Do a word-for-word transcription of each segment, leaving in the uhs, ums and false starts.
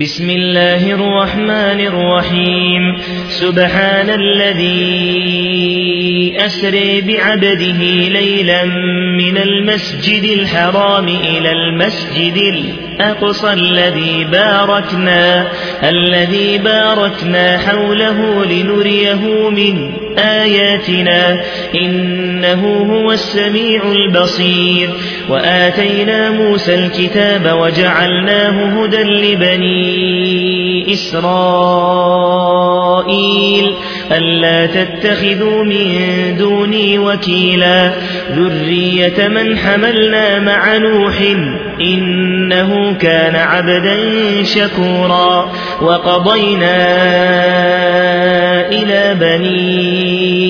بسم الله الرحمن الرحيم سبحان الذي أسري بعبده ليلا من المسجد الحرام إلى المسجد الأقصى الذي باركنا الذي باركنا حوله لنريه من آياتنا إنه هو السميع البصير وآتينا موسى الكتاب وجعلناه هدى لبني إسرائيل ألا تتخذوا من دوني وكيلا ذرية من حملنا مع نوح إنه كان عبدا شكورا وقضينا إلى بني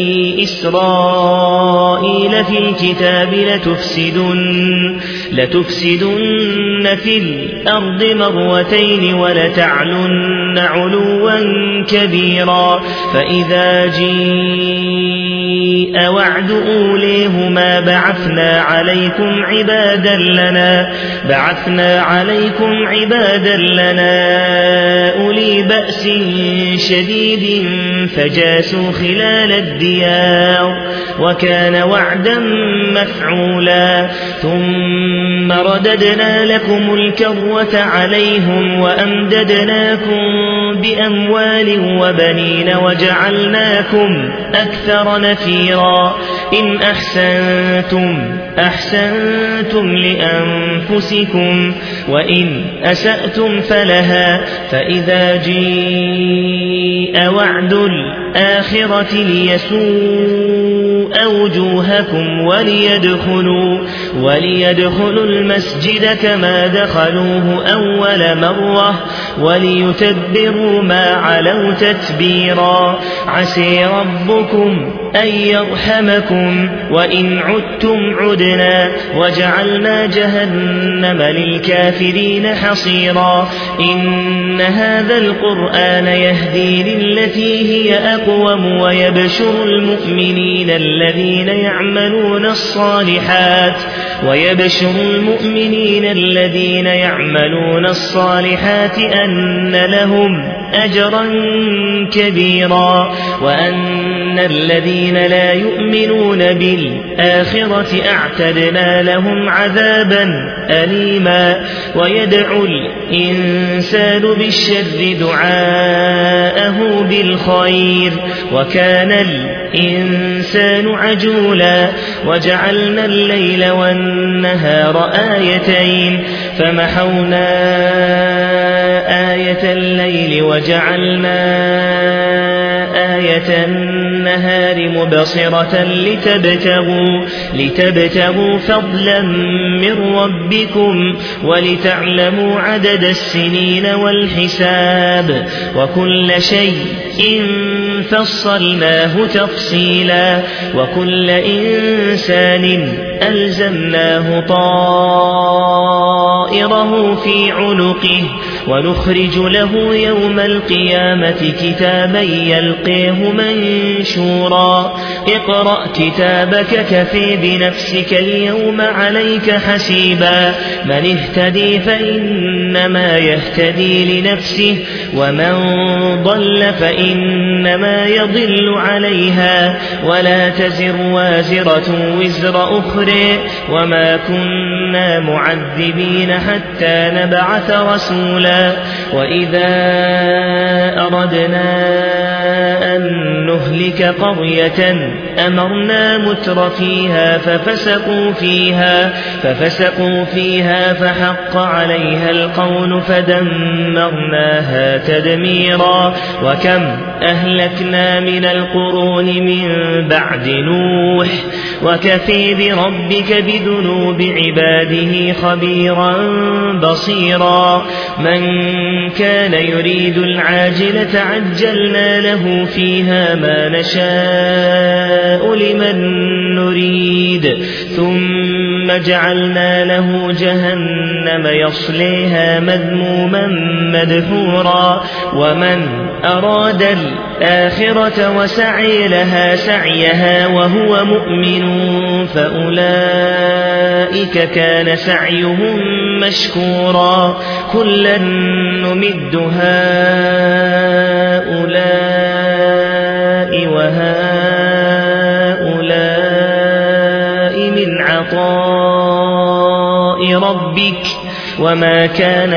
إسرائيل في الكتاب لتفسدن, لتفسدن في الأرض مرتين ولتعلن علوا كبيرا فإذا جيء وعد أوليهما بعثنا عليكم عبادا لنا بعثنا عليكم عبادا لنا أولي بأس شديد فجاسوا خلال الديار وكان وعدا مفعولا ثم رددنا لكم الكرة عليهم وأمددناكم بأموال وبنين وجعلناكم أكثر نفيرا إن أحسنتم أحسنتم لأنفسكم وإن أسأتم فلها فإذا جيء وعد الآخرة ليسوء وجوهكم وليدخلوا, وليدخلوا المسجد كما دخلوه أول مرة وليتبروا ما علوا تتبيرا عسي ربكم أن يرحمكم وإن عدتم عدنا وجعلنا جهنم للكافرين حصيرا إن هذا القرآن يهدي للتي هي أقوم ويبشر المؤمنين الذين يعملون الصالحات ويبشر المؤمنين الذين يعملون الصالحات أن لهم أجرا كبيرا وأن الذين لا يؤمنون بالآخرة أعتدنا لهم عذابا أليما ويدعو الإنسان بالشر دعاءه بالخير وكان الإنسان عجولا وجعلنا الليل والنهار آيتين فمحونا آية الليل وجعلنا آية النهار مبصرة لتبتغوا, لتبتغوا فضلا من ربكم ولتعلموا عدد السنين والحساب وكل شيء فصلناه تفصيلا وكل إنسان ألزمناه طائره في عنقه ونخرج له يوم القيامة كتابا يلقيه منشورا اقرأ كتابك كفي بنفسك اليوم عليك حسيبا من اهتدي فإنما يهتدي لنفسه ومن ضل فإنما يضل عليها ولا تزر وازرة وزر أخرى وما كنا معذبين حتى نبعث رسولا وإذا أردنا أن نهلك قرية أمرنا متر فيها ففسقوا فيها, ففسقوا فيها فحق عليها القول فدمرناها تدميرا وكم أهلكنا من القرون من بعد نوح وكفي بربك بذنوب عباده خبيرا بصيرا من كان يريد العاجلة عجلنا له فيها ما نشاء لمن نريد ثم ثم جعلنا له جهنم يصليها مذموما مدحورا ومن أراد الآخرة وسعي لها سعيها وهو مؤمن فأولئك كان سعيهم مشكورا كلا نمد هؤلاء وهؤلاء من عطاء ربك وما كان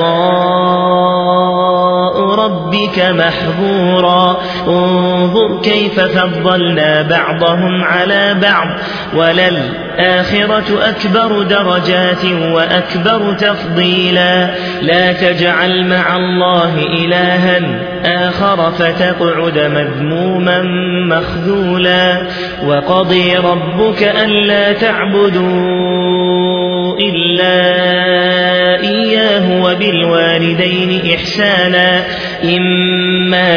عطاء ربك محظورا انظر كيف فضلنا بعضهم على بعض وللآخرة أكبر درجات وأكبر تفضيلا لا تجعل مع الله إلها آخر فتقعد مذموما مخذولا وقضي ربك ألا تعبدوا إلا إياه وبالوالدين إحسانا إما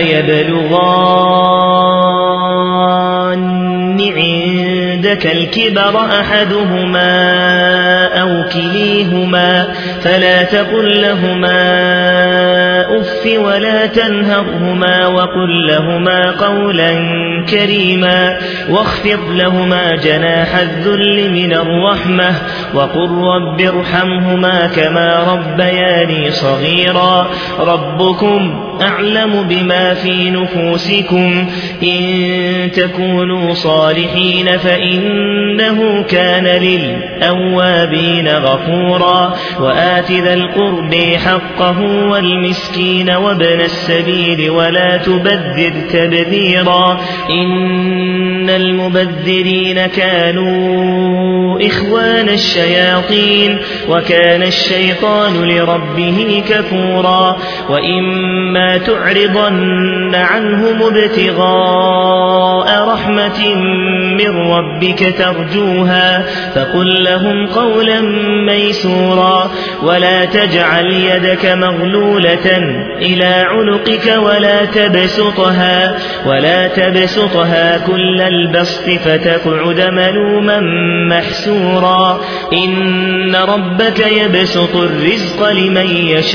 يبلغان عندك الكبر أحدهما أو كليهما فلا تقل لهما أف ولا تنهرهما وقل لهما قولا كريما واخفض لهما جناح الذل من الرحمة وقل رب ارحمهما كما ربياني صغيرا ربكم أعلم بما في نفوسكم إن تكونوا صالحين فإنه كان للأوابين غفورا وآت ذا القرب حقه والمسكين وابن السبيل ولا تبذر تبذيرا إن المبذرين كانوا إخوان الشياطين وكان الشيطان لربه كفورا وإما تعرضن عنهم ابتغاء رحمة من ربك ترجوها فقل لهم قولا ميسورا ولا تجعل يدك مغلولة إلى عنقك ولا تبسطها ولا تبسطها كل البسط فتقعد ملوما محسورا إن ربك يبسط الرزق لمن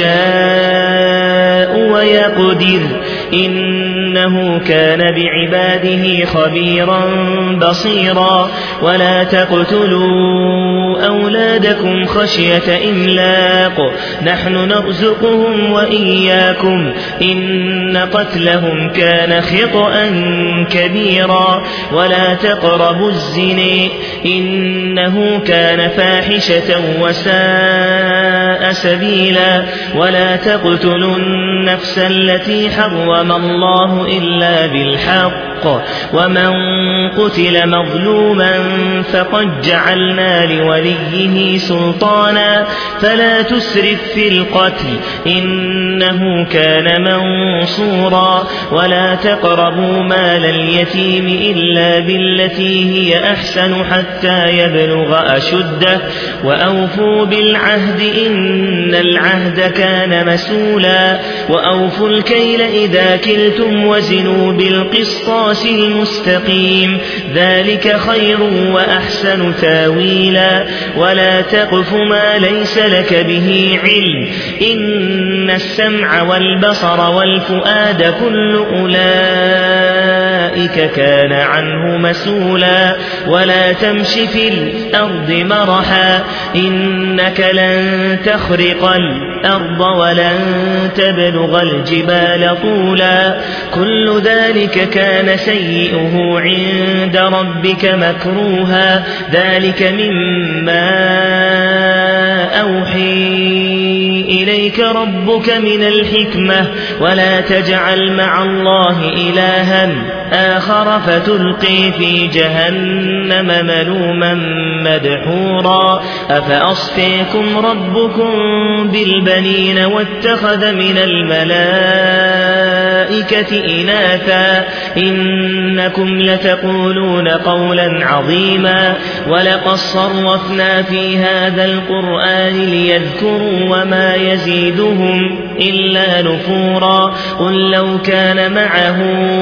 يشاء ويقدر إنه كان بعباده خبيرا بصيرا ولا تقتلوا أولادكم خشية إملاق نحن نرزقهم وإياكم إن قتلهم كان خطأ كبيرا ولا تقربوا الزنا إنه كان فاحشة وساء سبيلا ولا تقتلوا النفس التي حرم الله إلا بالحق ومن قتل مظلوما فقد جعلنا لوليه سلطانا فلا تسرف في القتل إنه كان منصورا ولا تقربوا مال اليتيم إلا بالتي هي أحسن حتى يبلغ أشده وأوفوا بالعهد إن العهد كان مسؤولا وأوفوا الكيل إذا كلتم وزنوا بالقسطاس المستقيم ذلك خير وأحسن تاويلا ولا تقف ما ليس لك به علم إن السمع والبصر والفؤاد كل أولئك كان عنه مسؤولا ولا تمش في الأرض مرحا إنك لن تخرق الأرض ولن تبلغ الجبال طولا كل ذلك كان سيئه عند ربك مكروها ذلك مما أوحي إليك ربك من الحكمة ولا تجعل مع الله إلها آخر فتلقي في جهنم ملوما مدحورا أفأصفيكم ربكم بالبنين واتخذ من الملائكة إناثا إنكم لتقولون قولا عظيما ولقد صرفنا في هذا القرآن ليذكروا وما يزيدهم إلا نفورا قل لو كان معه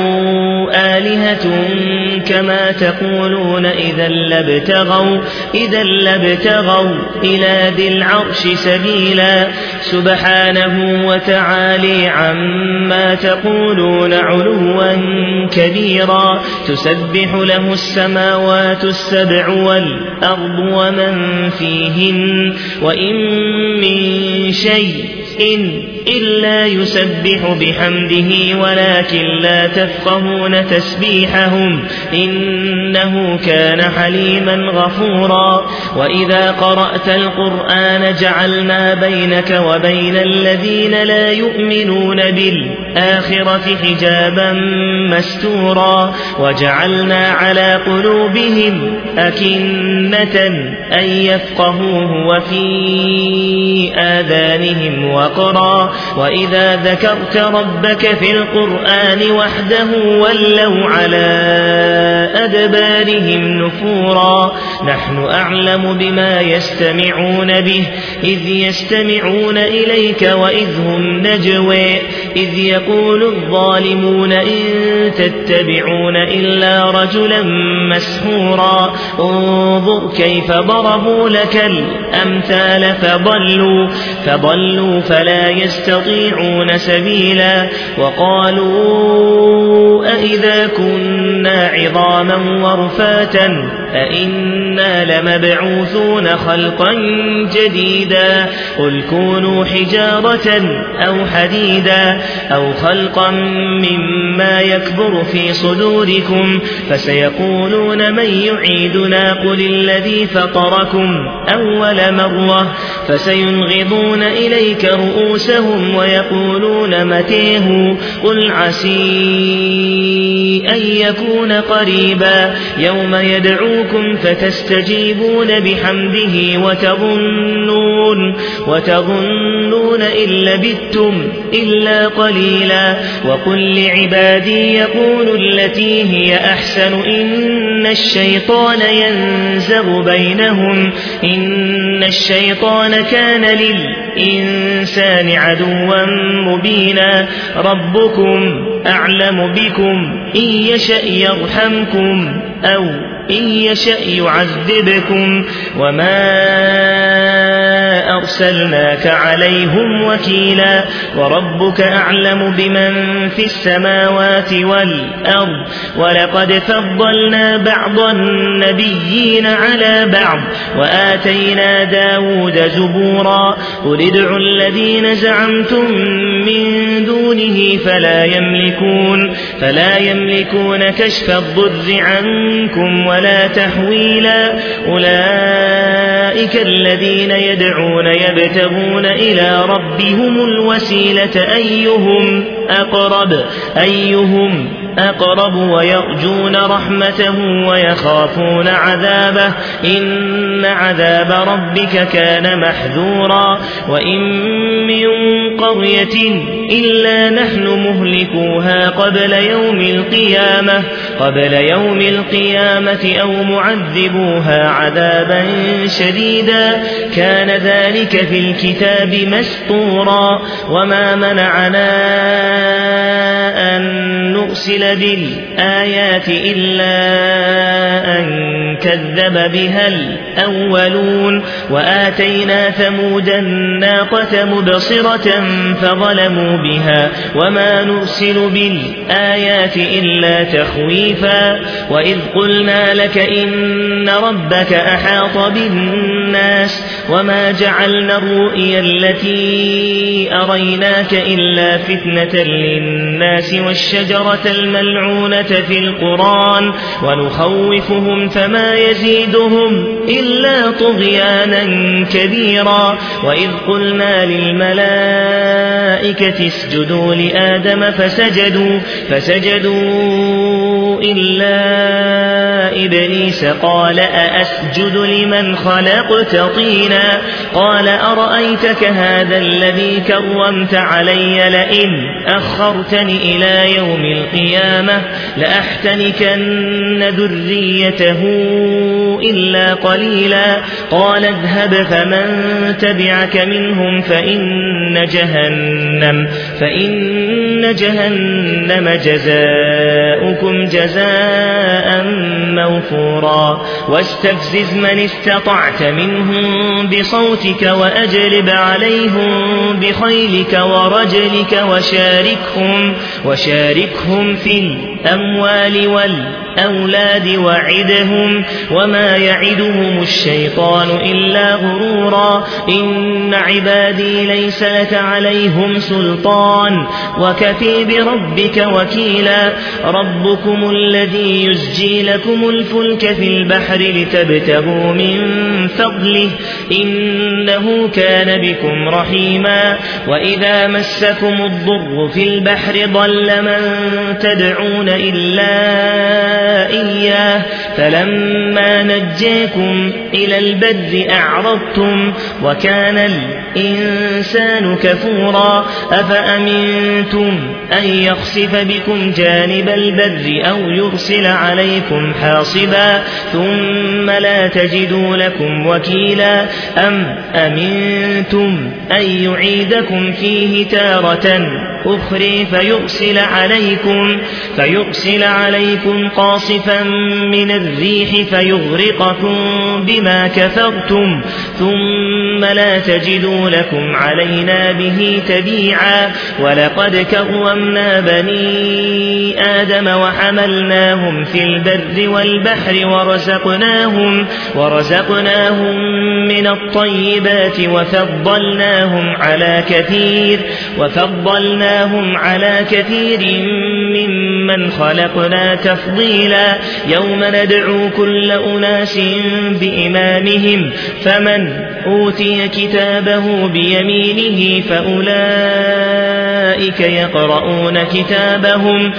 آلهة كما تقولون إذا لابتغوا, إذا لابتغوا إلى ذي العرش سبيلا سبحانه وتعالى عما تقولون علوا كبيرا تسبح له السماوات السبع والأرض ومن فيهن وإن من شيء إلا يسبح بحمده ولكن لا تفقهون تسبيحهم إنه كان حليما غفورا وإذا قرأت القرآن جعلنا بينك وبين الذين لا يؤمنون بالآخرة حجابا مستورا وجعلنا على قلوبهم أكنة أن يفقهوه وفي آذانهم وقرا وإذا ذكرت ربك في القرآن وحده ولوا على أدبارهم نفورا نحن أعلم بما يستمعون به إذ يستمعون إليك وإذ هم نجوى إذ يقول الظالمون إن تتبعون إلا رجلا مسحورا انظر كيف ضربوا لك الأمثال فضلوا, فضلوا فلا يستطيعون سبيلا وقالوا أئذا كنا عظاما ورفاتا أئنا لمبعوثون خلقا جديدا قل كونوا حجارة أو حديدا أو خلقا مما يكبر في صدوركم فسيقولون من يعيدنا قل الذي فطركم أول مرة فسينغضون إليك رؤوسهم ويقولون متيه قل عسي أن يكون قريبا يوم يدعوكم فتستجيبون بحمده وتظنون, وتظنون إن لبثتم إلا قليلا وقل لعبادي يقولوا التي هي أحسن إن الشيطان ينزغ بينهم إن الشيطان كان للإنسان عدوا مبينا ربكم أعلم بكم إن يشأ يرحمكم أو إن يشأ يعذبكم وما أرسلناك عليهم وكيلا وربك أعلم بمن في السماوات والأرض ولقد فضلنا بعض النبيين على بعض وآتينا داود زبورا قل ادعوا الذين زعمتم من دونه فلا يملكون, فلا يملكون كشف الضر عنكم ولا تحويلا أولئك الذين يدعون يبتغون إلى ربهم الوسيلة أيهم أقرب, أيهم أقرب ويرجون رحمته ويخافون عذابه إن عذاب ربك كان محذورا وإن من قرية إلا نحن مهلكوها قبل يوم القيامة, قبل يوم القيامة أو معذبوها عذابا شديدا كان ذلك في الكتاب مسطورا وما منعنا أن نرسل بالآيات إلا أن كذب بها الأولون وآتينا ثمود الناقة مبصرة فظلموا بها وما نرسل بالآيات إلا تخويفا وإذ قلنا لك إن ربك أحاط بالناس وما جعلنا الرؤيا التي أريناك إلا فتنة للناس والشجرة الملعونة في القرآن ونخوفهم فما يزيدهم إلا طغيانا كبيرا وإذ قلنا للملائكة اسجدوا لآدم فسجدوا, فسجدوا إلا إبليس قال أأسجد لمن خلقت طينا قال أرأيتك هذا الذي كرمت علي لئن أخرتني إلى يوم القيامة لأحتنكن ذريته إلا قليلا قال اذهب فمن تبعك منهم فإن جهنم, فإن جهنم جزاؤكم جزاء موفورا واستفزز من استطعت منهم بصوتك وأجلب عليهم بخيلك ورجلك وشاركهم, وشاركهم في الأموال والأولاد وعدهم وما يعدهم الشيطان إلا غرورا إن عبادي ليس لك عليهم سلطان وكفي بربك وكيلا ربكم الذي يزجي لكم الفلك في البحر لتبتغوا من فضله إنه كان بكم رحيما وإذا مسكم الضر في البحر ضل من تدعون إلا إياه فلما نجاكم إلى البر أعرضتم وكان الإنسان كفورا أفأمنتم أن يخسف بكم جانب البر أو يرسل عليكم حاصبا ثم لا تجدوا لكم وكيلا أم أمنتم أن يعيدكم فيه تارة أخرى فيرسل عليكم, فيرسل عليكم قاصفا من الريح فيغرقكم بما كفرتم ثم لا تجدوا لكم علينا به تبيعا ولقد كرمنا بني آدم وحملناهم في البر والبحر ورزقناهم, ورزقناهم من الطيبات وفضلناهم على كثير, وفضلناهم على كثير ممن خلقنا تفضيلا يوم ندعو كل أناس بإمامهم فمن أوتي كتابه بيمينه فأولئك يقرؤون كتابهم,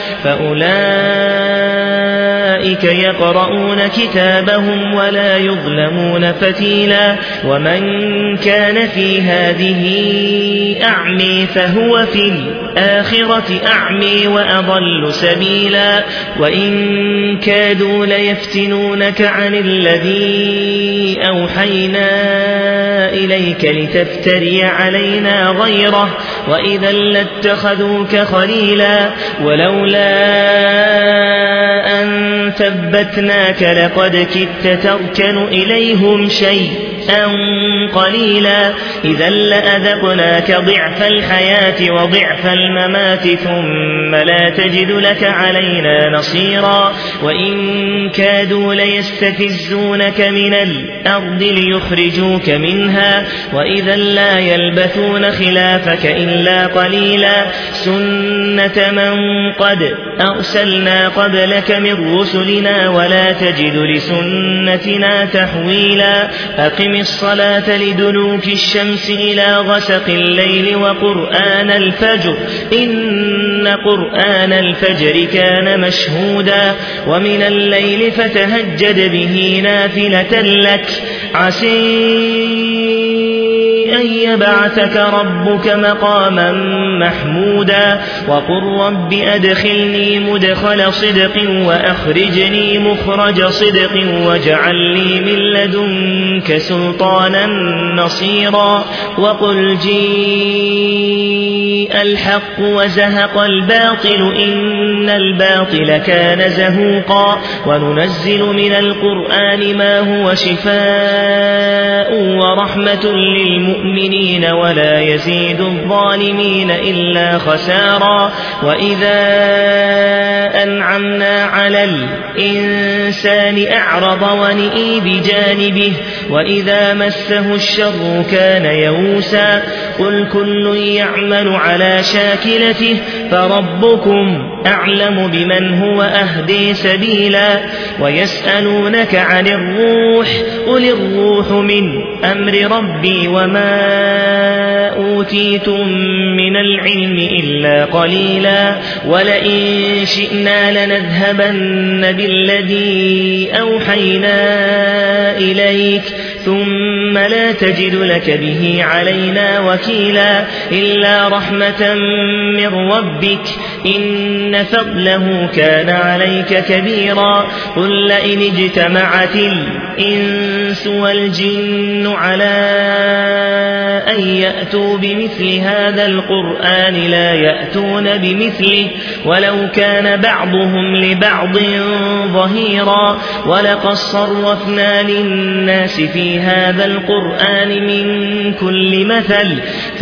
فأولئك يقرؤون كتابهم ولا يظلمون فتيلا ومن كان في هذه أعمي فهو في الآخرة أعمي وأضل سبيلا وإن كادوا ليفتنونك عن الذي أوحينا إليك لتفتري علينا غيره وإذا لاتخذوك خليلا ولولا أن ثبتناك لقد كدت تركن إليهم شيئا قليلا إذا لأذقناك ضعف الحياة وضعف الممات ثم لا تجد لك علينا نصيرا وإن كادوا ليستفزونك من الأرض ليخرجوك منها وإذا لا يلبثون خلافك إلا قليلا سنة من قد أرسلنا قبلك من رسلنا ولا تجد لسنتنا تحويلا أقم الصلاة لدلوك الشمس إلى غسق الليل وقرآن الفجر إن قرآن الفجر كان مشهودا ومن الليل فتهجد به نافلة لك عسى أن يبعثك ربك مقاما محمودا وقل رب أدخلني مدخل صدق وأخرجني مخرج صدق واجعل لي من لدنك سلطانا نصيرا وقل جيء الحق وزهق الباطل إن الباطل كان زهوقا وننزل من القرآن ما هو شفاء ورحمة للمؤمنين ولا يزيد الظالمين إلا خسارا وإذا أنعمنا على الإنسان أعرض ونئي بجانبه وإذا مسه الشر كان يئوسا قل كل يعمل على شاكلته فربكم أعلم بمن هو أهدي سبيلا ويسألونك عن الروح قل الروح من أمر ربي وما أوتيتم من العلم إلا قليلا ولئن شئنا لنذهبن بالذي أوحينا إليك ثم لا تجد لك به علينا وكيلا إلا رحمة من ربك إن فضله كان عليك كبيرا قل لئن اجتمعت الإنس والجن على أن يأتوا بمثل هذا القرآن لا يأتون بمثله ولو كان بعضهم لبعض ظهيرا ولقد صرفنا للناس في هذا القرآن من كل مثل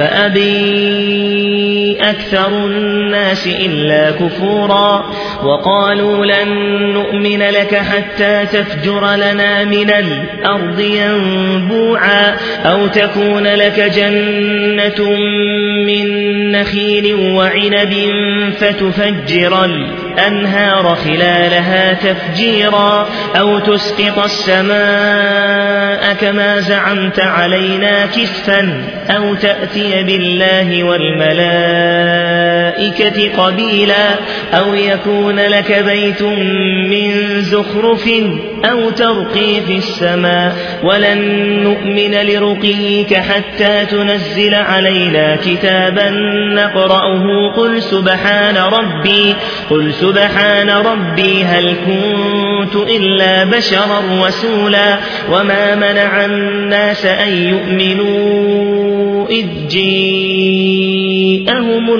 فأبي أكثر الناس إلا كفورا وقالوا لن نؤمن لك حتى تفجر لنا من الأرض ينبوعا أو تكون لك جنة من نخيل وعنب فتفجر الأنهار خلالها تفجيرا أو تسقط السماء كما زعمت علينا كسفا أو تأتي بالله والملائكة قبيلا أو يكون لك بيت من زخرف أو ترقي في السماء ولن نؤمن لرقيك حتى تنزل علينا كتابا نقرأه قل سبحان ربي قل سبحان ربي هل كنت إلا بشرا رسولا وما منع الناس أن يؤمنوا إذ جاءهم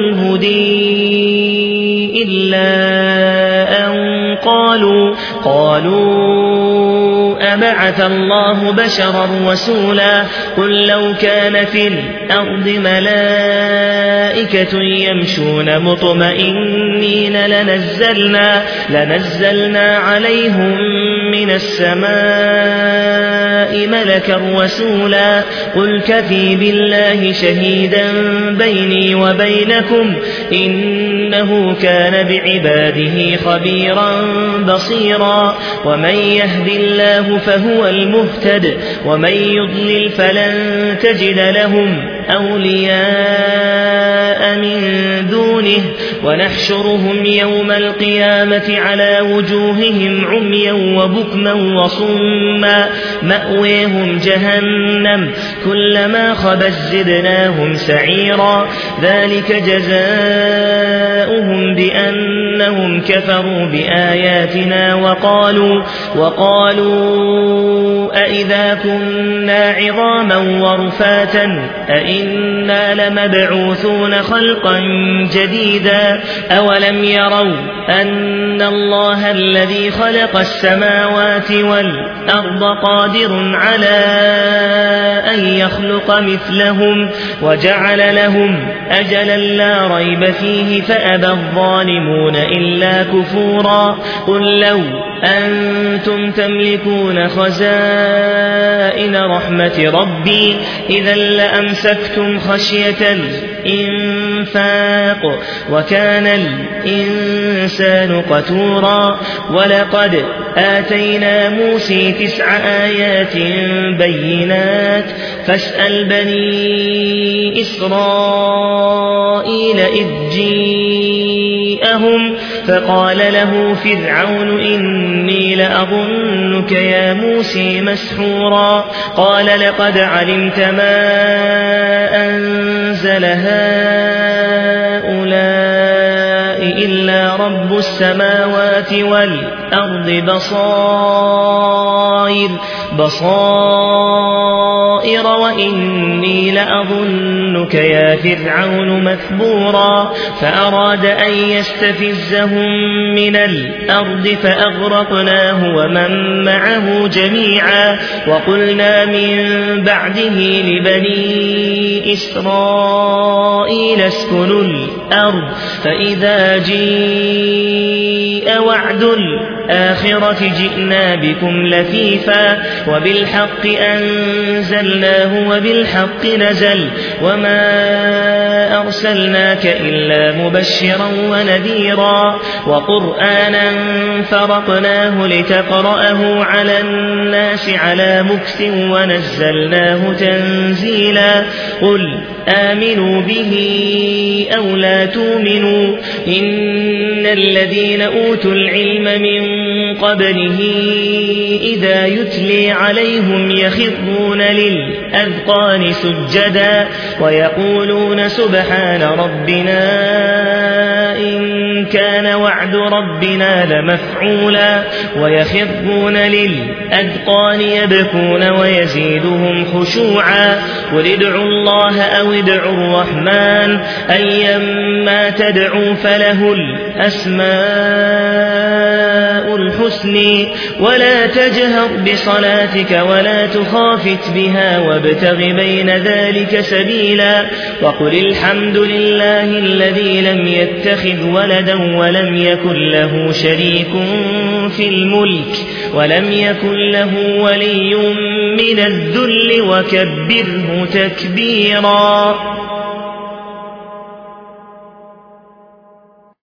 الهدي إلا أن قالوا قالوا أبعث الله بشرا رسولا قل لو كان في الأرض ملائكة يمشون مطمئنين لنزلنا, لنزلنا عليهم من السماء ملكا رسولا قل كفي بالله شهيدا بيني وبينكم إنه كان بعباده خبيرا بصيرا ومن يهد الله فهو المهتد ومن يضلل فلن تجد لهم أولياء من دونه ونحشرهم يوم القيامة على وجوههم عميا وبكما وصما مأويهم جهنم كلما خبت زدناهم سعيرا ذلك جزاؤهم بأنهم كفروا بآياتنا وقالوا وقالوا أئذا كنا عظاما ورفاتا أئنا لمبعوثون خلقا جديدا أولم يروا أن الله الذي خلق السماوات والأرض قادر على أن يخلق مثلهم وجعل لهم أجلا لا ريب فيه فأبى الظالمون إلا كفورا قل لو أنتم تملكون خزائن رحمة ربي إذا لأمسكتم خشية الإنفاق وكان الإنسان قتورا ولقد آتينا موسى تسع آيات بينات فاسأل بني إسرائيل إذ جاءهم فقال له فرعون إني لأظنك يا موسى مسحورا قال لقد علمت ما أنزل هؤلاء إلا رب السماوات والأرض بصائر بصائر وإني لأظنك يا فرعون مثبورا فأراد أن يستفزهم من الأرض فأغرقناه ومن معه جميعا وقلنا من بعده لبني إسرائيل اسكنوا الأرض فإذا جاء وعد الآخرة جئنا بكم لفيفا وبالحق أنزلنا أنزلناه وبالحق نزل وما أرسلناك إلا مبشرا ونذيرا وقرآنا فرقناه لتقرأه على الناس على مكث ونزلناه تنزيلا قل آمنوا به أو لا تؤمنوا إن الذين أوتوا العلم من قبله إذا يتلي عليهم يخرون للأذقان سجدا ويقولون سبحان ربنا إن كان وعد ربنا لمفعولا ويخرون للأذقان يبكون ويزيدهم خشوعا قل ادعوا الله أو ادعوا الرحمن أيما تدعوا فله الأسماء الحسن ولا تجهر بصلاتك ولا تخافت بها وابتغ بين ذلك سبيلا وقل الحمد لله الذي لم يتخذ ولدا ولم يكن له شريك في الملك ولم يكن له ولي من الذل وكبره تكبيرا.